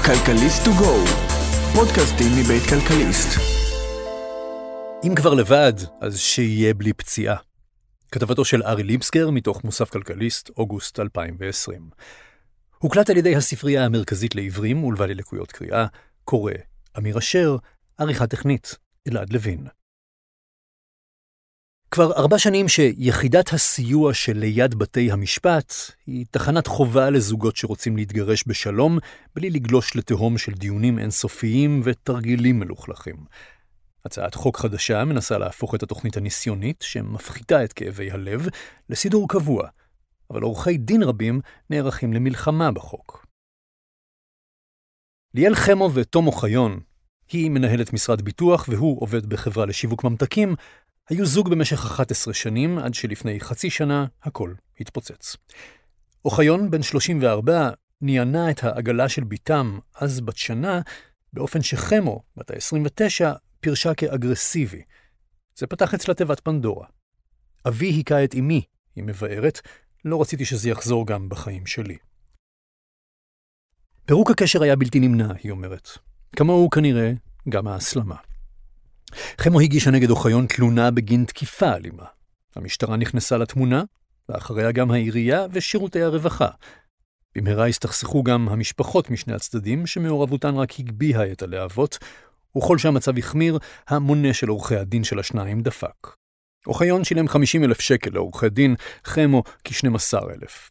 כלכליסט to go, פודקאסטים מבית כלכליסט. אם כבר לבד, אז שיהיה בלי פציעה. כתבתו של ארי ליבסקר מתוך מוסף כלכליסט, אוגוסט 2020. הוקלט על ידי הספרייה המרכזית לעיוורים ולבעלי לקויות קריאה, קורא אמיר אשר, עריכה טכנית, אלעד לוין. כבר 4 שנים שיחידת הסיוע של ליד בתי המשפט היא תחנת חובה לזוגות שרוצים להתגרש בשלום, בלי לגלוש לתהום של דיונים אינסופיים ותרגילים מלוכלכים. הצעת חוק חדשה מנסה להפוך את התוכנית הניסיונית, שמפחיתה את כאבי הלב, לסידור קבוע, אבל עורכי דין רבים נערכים למלחמה בחוק. ליאל חמו ותום אוחיון, היא מנהלת משרד ביטוח והוא עובד בחברה לשיווק ממתקים, היו זוג במשך 11 שנים, עד שלפני חצי שנה הכל התפוצץ. אוחיון, בן 34, ניענה את העגלה של ביתם, אז בת שנה, באופן שחמו, בת ה-29, פרשה כאגרסיבי. זה פתח אצלה תיבת פנדורה. אבי היכה את אמי, היא מבארת, לא רציתי שזה יחזור גם בחיים שלי. פירוק הקשר היה בלתי נמנע, היא אומרת. כמוהו כנראה גם ההסלמה. חמו הגישה נגד אוחיון תלונה בגין תקיפה אלימה. המשטרה נכנסה לתמונה, ואחריה גם העירייה ושירותי הרווחה. במהרה הסתכסכו גם המשפחות משני הצדדים, שמעורבותן רק הגביהה את הלהבות, וכל שהמצב החמיר, המונה של עורכי הדין של השניים דפק. אוחיון שילם 50,000 שקל לעורכי דין, חמו כ-12,000.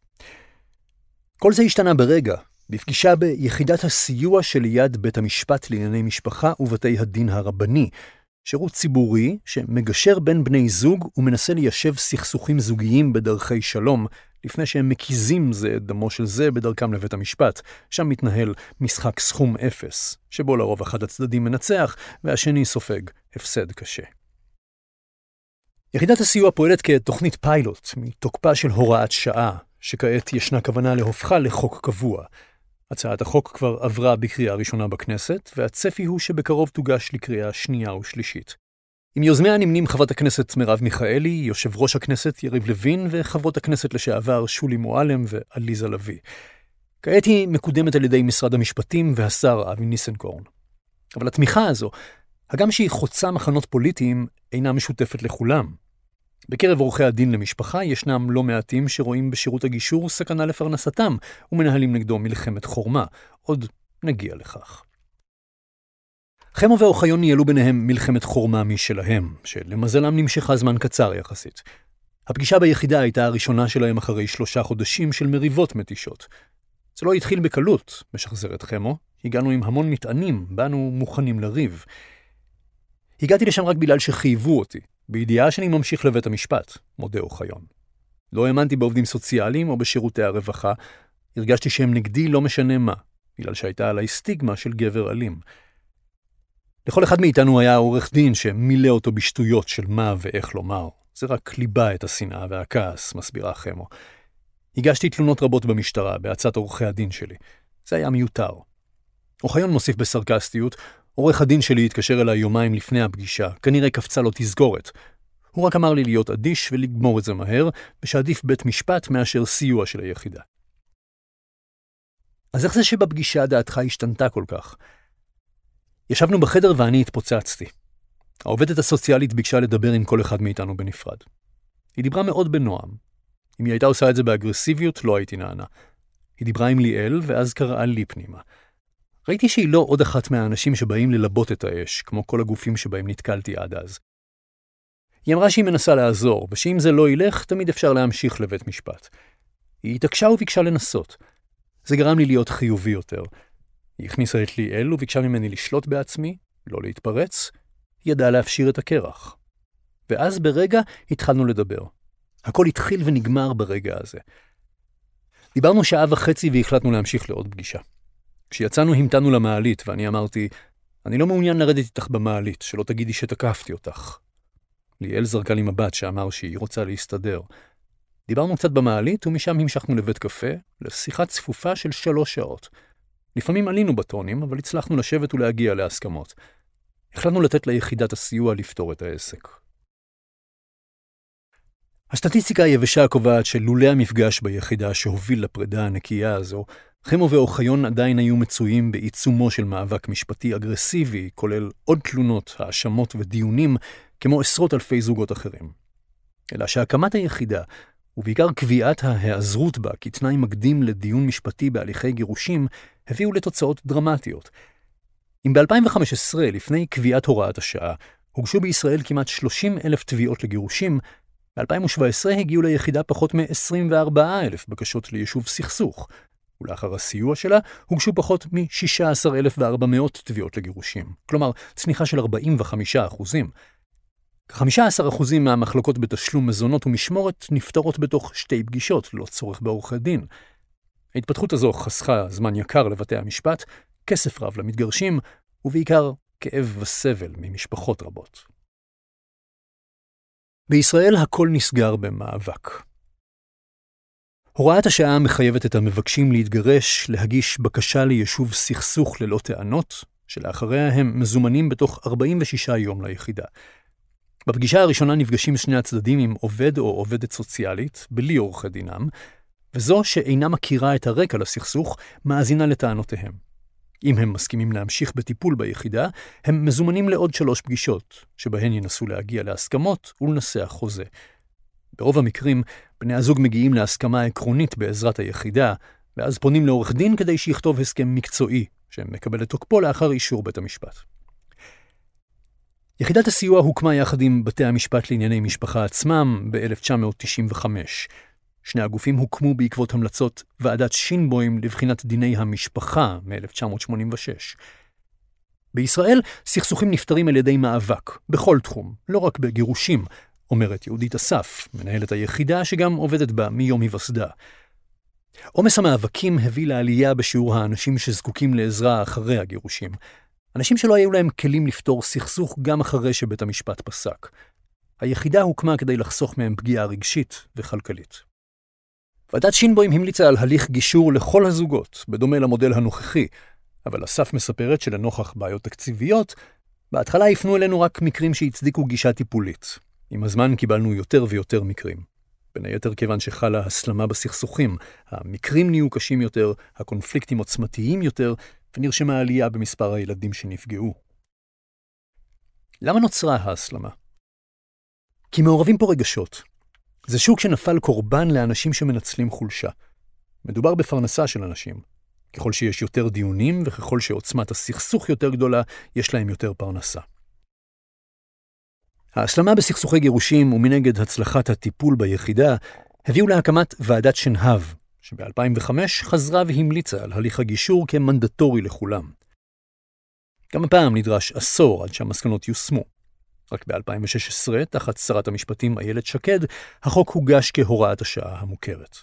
כל זה השתנה ברגע, בפגישה ביחידת הסיוע שליד בית המשפט לענייני משפחה ובתי הדין הרבני, שירות ציבורי שמגשר בין בני זוג ומנסה ליישב סכסוכים זוגיים בדרכי שלום, לפני שהם מקיזים זה את דמו של זה בדרכם לבית המשפט, שם מתנהל משחק סכום אפס, שבו לרוב אחד הצדדים מנצח והשני סופג הפסד קשה. יחידת הסיוע פועלת כתוכנית פיילוט מתוקפה של הוראת שעה, שכעת ישנה כוונה להופכה לחוק קבוע. הצעת החוק כבר עברה בקריאה ראשונה בכנסת, והצפי הוא שבקרוב תוגש לקריאה שנייה ושלישית. עם יוזמיה נמנים חברת הכנסת מרב מיכאלי, יושב ראש הכנסת יריב לוין, וחברות הכנסת לשעבר שולי מועלם ועליזה לוי. כעת היא מקודמת על ידי משרד המשפטים והשר אבי ניסנקורן. אבל התמיכה הזו, הגם שהיא חוצה מחנות פוליטיים, אינה משותפת לכולם. בקרב עורכי הדין למשפחה ישנם לא מעטים שרואים בשירות הגישור סכנה לפרנסתם ומנהלים נגדו מלחמת חורמה. עוד נגיע לכך. חמו ואוחיון ניהלו ביניהם מלחמת חורמה משלהם, שלמזלם נמשכה זמן קצר יחסית. הפגישה ביחידה הייתה הראשונה שלהם אחרי 3 חודשים של מריבות מתישות. זה לא התחיל בקלות, משחזרת חמו. הגענו עם המון מטענים, באנו מוכנים לריב. הגעתי לשם רק בגלל שחייבו אותי, בידיעה שאני ממשיך לבית המשפט, מודה אוחיון. לא האמנתי בעובדים סוציאליים או בשירותי הרווחה, הרגשתי שהם נגדי לא משנה מה, בגלל שהייתה עליי סטיגמה של גבר אלים. לכל אחד מאיתנו היה עורך דין שמילא אותו בשטויות של מה ואיך לומר. זה רק ליבה את השנאה והכעס, מסבירה חמו. הגשתי תלונות רבות במשטרה, בהצעת עורכי הדין שלי. זה היה מיותר. אוחיון מוסיף בסרקסטיות, עורך הדין שלי התקשר אליי יומיים לפני הפגישה, כנראה קפצה לו תסגורת. הוא רק אמר לי להיות אדיש ולגמור את זה מהר, ושעדיף בית משפט מאשר סיוע של היחידה. אז איך זה שבפגישה דעתך השתנתה כל כך? ישבנו בחדר ואני התפוצצתי. העובדת הסוציאלית ביקשה לדבר עם כל אחד מאיתנו בנפרד. היא דיברה מאוד בנועם. אם היא הייתה עושה את זה באגרסיביות, לא הייתי נענה. היא דיברה עם ליאל ואז קראה לי פנימה. ראיתי שהיא לא עוד אחת מהאנשים שבאים ללבות את האש, כמו כל הגופים שבהם נתקלתי עד אז. היא אמרה שהיא מנסה לעזור, ושאם זה לא ילך, תמיד אפשר להמשיך לבית משפט. היא התעקשה וביקשה לנסות. זה גרם לי להיות חיובי יותר. היא הכניסה את ליאל וביקשה ממני לשלוט בעצמי, לא להתפרץ. היא ידעה להפשיר את הקרח. ואז ברגע התחלנו לדבר. הכל התחיל ונגמר ברגע הזה. דיברנו 1.5 שעה והחלטנו להמשיך לעוד פגישה. כשיצאנו המתנו למעלית ואני אמרתי, אני לא מעוניין לרדת איתך במעלית, שלא תגידי שתקפתי אותך. ליאל זרקה לי מבט שאמר שהיא רוצה להסתדר. דיברנו קצת במעלית ומשם המשכנו לבית קפה, לשיחה צפופה של 3 שעות. לפעמים עלינו בטונים, אבל הצלחנו לשבת ולהגיע להסכמות. החלטנו לתת ליחידת הסיוע לפתור את העסק. הסטטיסטיקה היבשה קובעת שלולא המפגש ביחידה שהוביל לפרידה הנקייה הזו, חמו ואוחיון עדיין היו מצויים בעיצומו של מאבק משפטי אגרסיבי, כולל עוד תלונות, האשמות ודיונים, כמו עשרות אלפי זוגות אחרים. אלא שהקמת היחידה, ובעיקר קביעת ההיעזרות בה כתנאי מקדים לדיון משפטי בהליכי גירושים, הביאו לתוצאות דרמטיות. אם ב-2015, לפני קביעת הוראת השעה, הוגשו בישראל כמעט 30,000 תביעות לגירושים, ב-2017 הגיעו ליחידה פחות מ-24,000 בקשות ליישוב סכסוך, ולאחר הסיוע שלה הוגשו פחות מ-16,400 תביעות לגירושים, כלומר צניחה של 45%. 15% מהמחלוקות בתשלום מזונות ומשמורת נפתרות בתוך 2 פגישות, לא צורך בעורכי דין. ההתפתחות הזו חסכה זמן יקר לבתי המשפט, כסף רב למתגרשים, ובעיקר כאב וסבל ממשפחות רבות. בישראל הכל נסגר במאבק. הוראת השעה מחייבת את המבקשים להתגרש להגיש בקשה ליישוב סכסוך ללא טענות, שלאחריה הם מזומנים בתוך 46 יום ליחידה. בפגישה הראשונה נפגשים שני הצדדים עם עובד או עובדת סוציאלית, בלי עורכי דינם, וזו שאינה מכירה את הרקע לסכסוך מאזינה לטענותיהם. אם הם מסכימים להמשיך בטיפול ביחידה, הם מזומנים לעוד 3 פגישות, שבהן ינסו להגיע להסכמות ולנסח חוזה. ברוב המקרים, בני הזוג מגיעים להסכמה עקרונית בעזרת היחידה, ואז פונים לעורך דין כדי שיכתוב הסכם מקצועי, שמקבל את תוקפו לאחר אישור בית המשפט. יחידת הסיוע הוקמה יחד עם בתי המשפט לענייני משפחה עצמם ב-1995. שני הגופים הוקמו בעקבות המלצות ועדת שינבוים לבחינת דיני המשפחה מ-1986. בישראל סכסוכים נפתרים על ידי מאבק, בכל תחום, לא רק בגירושים, אומרת יהודית אסף, מנהלת היחידה שגם עובדת בה מיום היווסדה. עומס המאבקים הביא לעלייה בשיעור האנשים שזקוקים לעזרה אחרי הגירושים. אנשים שלא היו להם כלים לפתור סכסוך גם אחרי שבית המשפט פסק. היחידה הוקמה כדי לחסוך מהם פגיעה רגשית וכלכלית. ועדת שינבוים המליצה על הליך גישור לכל הזוגות, בדומה למודל הנוכחי, אבל אסף מספרת שלנוכח בעיות תקציביות, בהתחלה יפנו אלינו רק מקרים שהצדיקו גישה טיפולית. עם הזמן קיבלנו יותר ויותר מקרים. בין היתר כיוון שחלה הסלמה בסכסוכים, המקרים נהיו קשים יותר, הקונפליקטים עוצמתיים יותר, ונרשמה עלייה במספר הילדים שנפגעו. למה נוצרה ההסלמה? כי מעורבים פה רגשות. זה שוק שנפל קורבן לאנשים שמנצלים חולשה. מדובר בפרנסה של אנשים. ככל שיש יותר דיונים וככל שעוצמת הסכסוך יותר גדולה, יש להם יותר פרנסה. ההסלמה בסכסוכי גירושים ומנגד הצלחת הטיפול ביחידה הביאו להקמת ועדת שנהב, שב-2005 חזרה והמליצה על הליך הגישור כמנדטורי לכולם. גם הפעם נדרש עשור עד שהמסקנות יושמו. רק ב-2016, תחת שרת המשפטים איילת שקד, החוק הוגש כהוראת השעה המוכרת.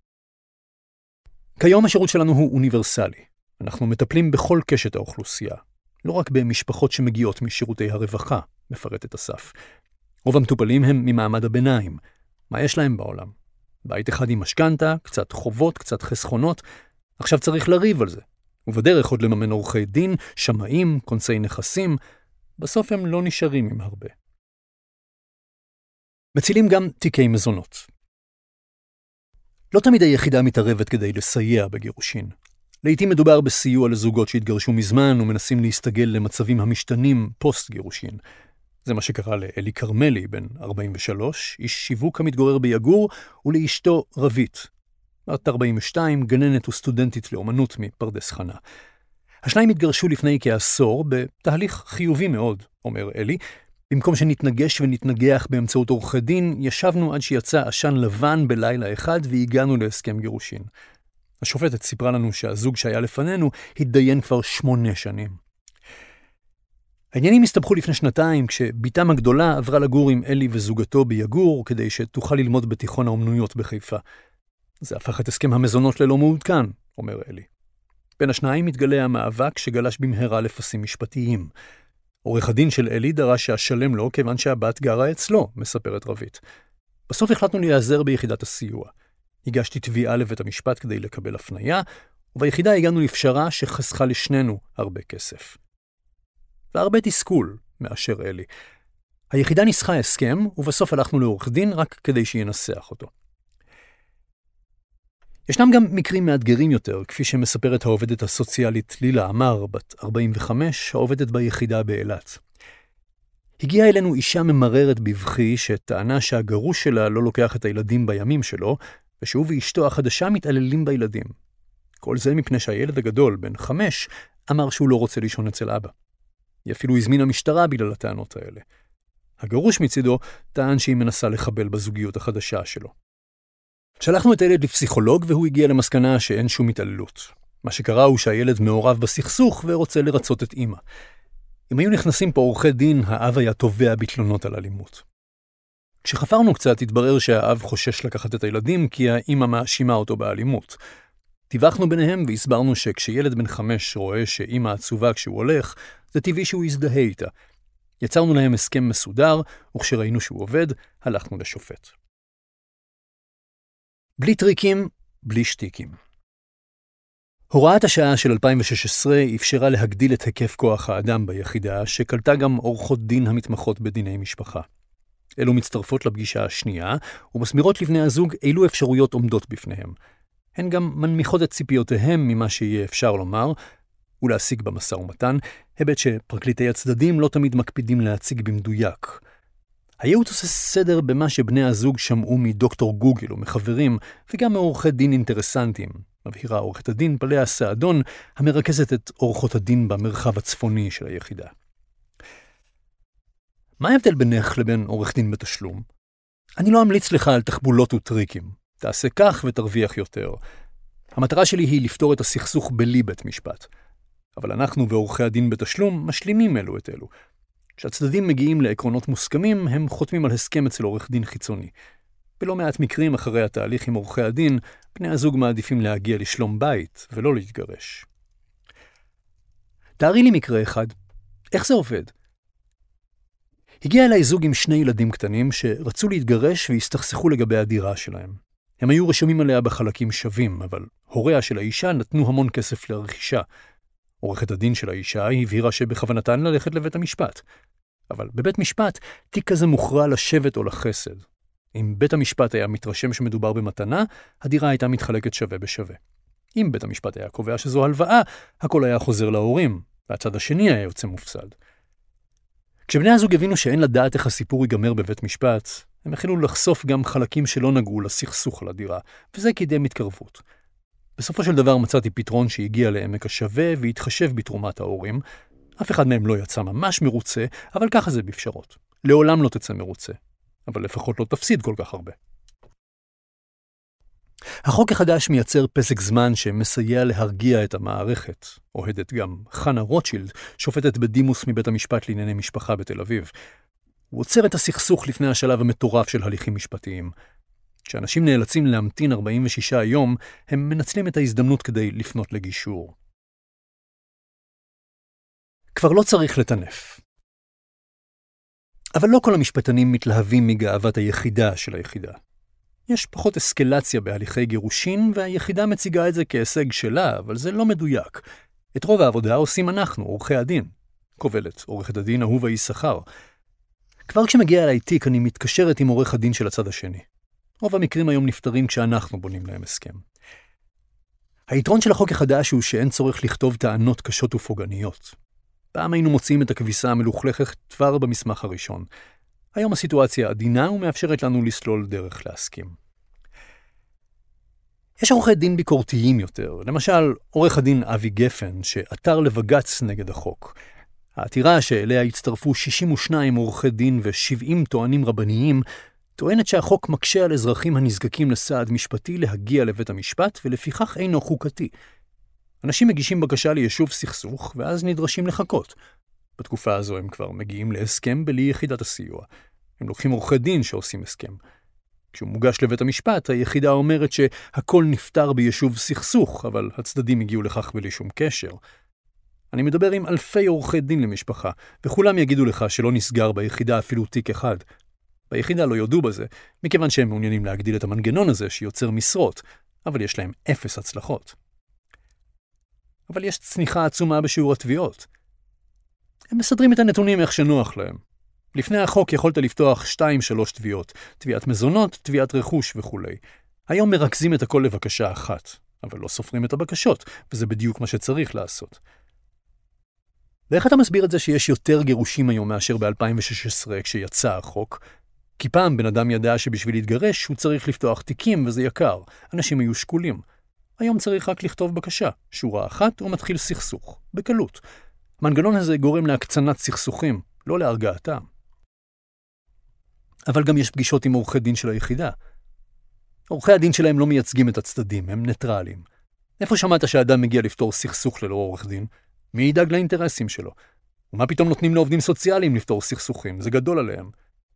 כיום השירות שלנו הוא אוניברסלי. אנחנו מטפלים בכל קשת האוכלוסייה, לא רק במשפחות שמגיעות משירותי הרווחה, מפרטת אסף. רוב המטופלים הם ממעמד הביניים. מה יש להם בעולם? בית אחד עם משכנתה, קצת חובות, קצת חסכונות. עכשיו צריך לריב על זה. ובדרך עוד לממן עורכי דין, שמאים, כונסי נכסים. בסוף הם לא נשארים עם הרבה. מצילים גם תיקי מזונות. לא תמיד היחידה מתערבת כדי לסייע בגירושין. לעתים מדובר בסיוע לזוגות שהתגרשו מזמן ומנסים להסתגל למצבים המשתנים פוסט גירושין. זה מה שקרה לאלי קרמלי, בן 43, איש שיווק המתגורר ביגור, ולאשתו רבית, בת 42, גננת וסטודנטית לאומנות מפרדס חנה. השניים התגרשו לפני כעשור בתהליך חיובי מאוד, אומר אלי. במקום שנתנגש ונתנגח באמצעות עורכי דין, ישבנו עד שיצא עשן לבן בלילה אחד והגענו להסכם גירושין. השופטת סיפרה לנו שהזוג שהיה לפנינו התדיין כבר 8 שנים. העניינים הסתבכו לפני 2 כשביתם הגדולה עברה לגור עם אלי וזוגתו ביגור כדי שתוכל ללמוד בתיכון האומנויות בחיפה. זה הפך את הסכם המזונות ללא מעודכן, אומר אלי. בין השניים מתגלה המאבק שגלש במהרה לפסים משפטיים. עורך הדין של אלי דרש שהשלם לו כיוון שהבת גרה אצלו, מספרת רבית. בסוף החלטנו להיעזר ביחידת הסיוע. הגשתי תביעה לבית המשפט כדי לקבל הפניה, וביחידה הגענו לפשרה שחסכה לשנינו הרבה כסף. והרבה תסכול, מאשר אלי. היחידה ניסחה הסכם, ובסוף הלכנו לעורך דין רק כדי שינסח אותו. ישנם גם מקרים מאתגרים יותר, כפי שמספרת העובדת הסוציאלית לילה אמר, בת 45, העובדת ביחידה באילת. הגיעה אלינו אישה ממררת בבכי שטענה שהגרוש שלה לא לוקח את הילדים בימים שלו, ושהוא ואשתו החדשה מתעללים בילדים. כל זה מפני שהילד הגדול, בן 5, אמר שהוא לא רוצה לישון אצל אבא. היא אפילו הזמינה משטרה בגלל הטענות האלה. הגרוש מצידו טען שהיא מנסה לחבל בזוגיות החדשה שלו. שלחנו את הילד לפסיכולוג והוא הגיע למסקנה שאין שום התעללות. מה שקרה הוא שהילד מעורב בסכסוך ורוצה לרצות את אמא. אם היו נכנסים פה עורכי דין, האב היה תובע בתלונות על אלימות. כשחפרנו קצת, התברר שהאב חושש לקחת את הילדים כי האמא מאשימה אותו באלימות. טיווחנו ביניהם והסברנו שכשילד בן 5 רואה שאמא עצובה כשהוא הולך, זה טבעי שהוא יזדהה איתה. יצרנו להם הסכם מסודר, וכשראינו שהוא עובד, הלכנו לשופט. בלי טריקים, בלי שטיקים. הוראת השעה של 2016 אפשרה להגדיל את היקף כוח האדם ביחידה, שקלטה גם עורכות דין המתמחות בדיני משפחה. אלו מצטרפות לפגישה השנייה, ומסבירות לבני הזוג אילו אפשרויות עומדות בפניהם. הן גם מנמיכות את ציפיותיהם ממה שיהיה אפשר לומר, ולהשיג במשא ומתן, היבט שפרקליטי הצדדים לא תמיד מקפידים להציג במדויק. הייעוץ עושה סדר במה שבני הזוג שמעו מדוקטור גוגל או מחברים, וגם מעורכי דין אינטרסנטים, מבהירה עורכת הדין פלאה סעדון, המרכזת את עורכות הדין במרחב הצפוני של היחידה. מה ההבדל בינך לבין עורך דין בתשלום? אני לא אמליץ לך על תחבולות וטריקים. תעשה כך ותרוויח יותר. המטרה שלי היא לפתור את הסכסוך בלי בית משפט. אבל אנחנו ועורכי הדין בתשלום משלימים אלו את אלו. כשהצדדים מגיעים לעקרונות מוסכמים, הם חותמים על הסכם אצל עורך דין חיצוני. בלא מעט מקרים אחרי התהליך עם עורכי הדין, בני הזוג מעדיפים להגיע לשלום בית ולא להתגרש. תארי לי מקרה אחד. איך זה עובד? הגיע אליי זוג עם 2 ילדים קטנים שרצו להתגרש והסתכסכו לגבי הדירה שלהם. הם היו רשומים עליה בחלקים שווים, אבל הוריה של האישה נתנו המון כסף לרכישה. עורכת הדין של האישה הבהירה שבכוונתן ללכת לבית המשפט. אבל בבית משפט, תיק כזה מוכרע לשבט או לחסד. אם בית המשפט היה מתרשם שמדובר במתנה, הדירה הייתה מתחלקת שווה בשווה. אם בית המשפט היה קובע שזו הלוואה, הכל היה חוזר להורים, והצד השני היה יוצא מופסד. כשבני הזוג הבינו שאין לדעת איך הסיפור ייגמר בבית משפט, הם החלו לחשוף גם חלקים שלא נגעו לסכסוך על הדירה, וזה קידם התקרבות. בסופו של דבר מצאתי פתרון שהגיע לעמק השווה והתחשב בתרומת ההורים. אף אחד מהם לא יצא ממש מרוצה, אבל ככה זה בפשרות. לעולם לא תצא מרוצה, אבל לפחות לא תפסיד כל כך הרבה. החוק החדש מייצר פסק זמן שמסייע להרגיע את המערכת. אוהדת גם חנה רוטשילד, שופטת בדימוס מבית המשפט לענייני משפחה בתל אביב. הוא עוצר את הסכסוך לפני השלב המטורף של הליכים משפטיים. כשאנשים נאלצים להמתין 46 יום, הם מנצלים את ההזדמנות כדי לפנות לגישור. כבר לא צריך לטנף. אבל לא כל המשפטנים מתלהבים מגאוות היחידה של היחידה. יש פחות אסקלציה בהליכי גירושין, והיחידה מציגה את זה כהישג שלה, אבל זה לא מדויק. את רוב העבודה עושים אנחנו, עורכי הדין. קובלת עורכת הדין אהובה יששכר. כבר כשמגיע אליי תיק, אני מתקשרת עם עורך הדין של הצד השני. רוב המקרים היום נפטרים כשאנחנו בונים להם הסכם. היתרון של החוק החדש הוא שאין צורך לכתוב טענות קשות ופוגעניות. פעם היינו מוצאים את הכביסה המלוכלכת כבר במסמך הראשון. היום הסיטואציה עדינה ומאפשרת לנו לסלול דרך להסכים. יש עורכי דין ביקורתיים יותר, למשל עורך הדין אבי גפן שעתר לבג"ץ נגד החוק. העתירה שאליה הצטרפו 62 עורכי דין ו70 טוענים רבניים טוענת שהחוק מקשה על אזרחים הנזקקים לסעד משפטי להגיע לבית המשפט ולפיכך אינו חוקתי. אנשים מגישים בקשה ליישוב סכסוך ואז נדרשים לחכות. בתקופה הזו הם כבר מגיעים להסכם בלי יחידת הסיוע. הם לוקחים עורכי דין שעושים הסכם. כשהוא מוגש לבית המשפט, היחידה אומרת שהכל נפתר ביישוב סכסוך, אבל הצדדים הגיעו לכך בלי שום קשר. אני מדבר עם אלפי עורכי דין למשפחה, וכולם יגידו לך שלא נסגר ביחידה אפילו תיק אחד. ביחידה לא יודו בזה, מכיוון שהם מעוניינים להגדיל את המנגנון הזה שיוצר משרות, אבל יש להם 0 הצלחות. אבל יש צניחה עצומה בשיעור התביעות. הם מסדרים את הנתונים איך שנוח להם. לפני החוק יכולת לפתוח 2-3 תביעות, תביעת מזונות, תביעת רכוש וכו'. היום מרכזים את הכל לבקשה אחת, אבל לא סופרים את הבקשות, וזה בדיוק מה שצריך לעשות. ואיך אתה מסביר את זה שיש יותר גירושים היום מאשר ב-2016 כשיצא החוק? כי פעם בן אדם ידע שבשביל להתגרש הוא צריך לפתוח תיקים וזה יקר. אנשים היו שקולים. היום צריך רק לכתוב בקשה. שורה אחת ומתחיל סכסוך. בקלות. המנגנון הזה גורם להקצנת סכסוכים, לא להרגעתם. אבל גם יש פגישות עם עורכי דין של היחידה. עורכי הדין שלהם לא מייצגים את הצדדים, הם ניטרליים. איפה שמעת שהאדם מגיע לפתור סכסוך ללא עורך דין? מי ידאג לאינטרסים שלו? ומה פתאום נותנים לעובדים סוציאליים לפתור סכסוכים? זה גדול עליהם.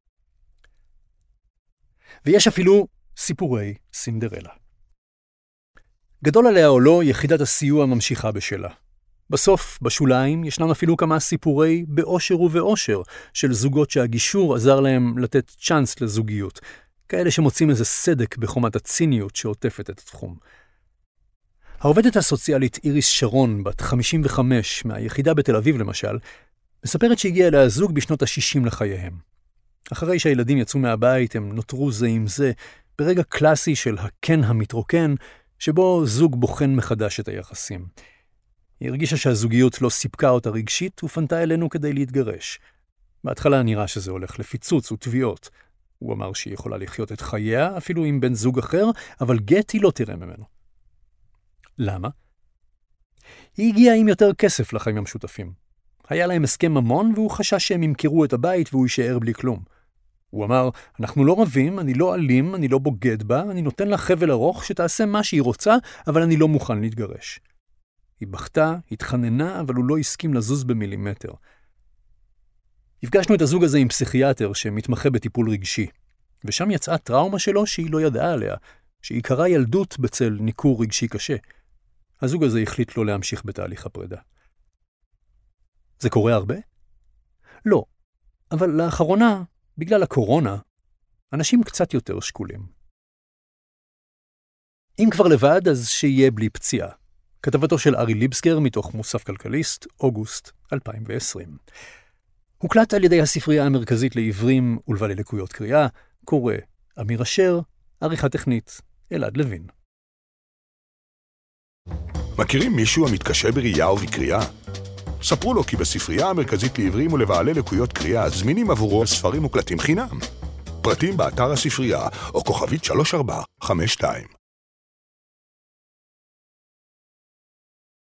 ויש אפילו סיפורי סינדרלה. גדול עליה או לא, יחידת הסיוע ממשיכה בשלה. בסוף, בשוליים, ישנם אפילו כמה סיפורי באושר ובאושר של זוגות שהגישור עזר להם לתת צ'אנס לזוגיות. כאלה שמוצאים איזה סדק בחומת הציניות שעוטפת את התחום. העובדת הסוציאלית איריס שרון, בת 55, מהיחידה בתל אביב למשל, מספרת שהגיע אליה זוג בשנות ה-60 לחייהם. אחרי שהילדים יצאו מהבית, הם נותרו זה עם זה, ברגע קלאסי של הכן המתרוקן, שבו זוג בוחן מחדש את היחסים. היא הרגישה שהזוגיות לא סיפקה אותה רגשית, ופנתה אלינו כדי להתגרש. בהתחלה נראה שזה הולך לפיצוץ ותביעות. הוא אמר שהיא יכולה לחיות את חייה, אפילו עם בן זוג אחר, אבל גט היא לא תראה ממנו. למה? היא הגיעה עם יותר כסף לחיים המשותפים. היה להם הסכם ממון, והוא חשש שהם ימכרו את הבית והוא יישאר בלי כלום. הוא אמר, אנחנו לא רבים, אני לא אלים, אני לא בוגד בה, אני נותן לה חבל ארוך שתעשה מה שהיא רוצה, אבל אני לא מוכן להתגרש. היא בכתה, התחננה, אבל הוא לא הסכים לזוז במילימטר. הפגשנו את הזוג הזה עם פסיכיאטר שמתמחה בטיפול רגשי, ושם יצאה טראומה שלו שהיא לא ידעה עליה, שהיא קרה ילדות בצל ניכור רגשי קשה. הזוג הזה החליט לא להמשיך בתהליך הפרידה. זה קורה הרבה? לא, אבל לאחרונה, בגלל הקורונה, אנשים קצת יותר שקולים. אם כבר לבד, אז שיהיה בלי פציעה. כתבתו של ארי ליבסקר מתוך מוסף כלכליסט, אוגוסט 2020. הוקלט על ידי הספרייה המרכזית לעיוורים ולבעלי לקויות קריאה, קורא אמיר אשר, עריכה טכנית, אלעד לוין. מכירים מישהו המתקשה בראייה ובקריאה? ספרו לו כי בספרייה המרכזית לעיוורים ולבעלי לקויות קריאה זמינים עבורו ספרים מוקלטים חינם. פרטים באתר הספרייה או כוכבית 3452.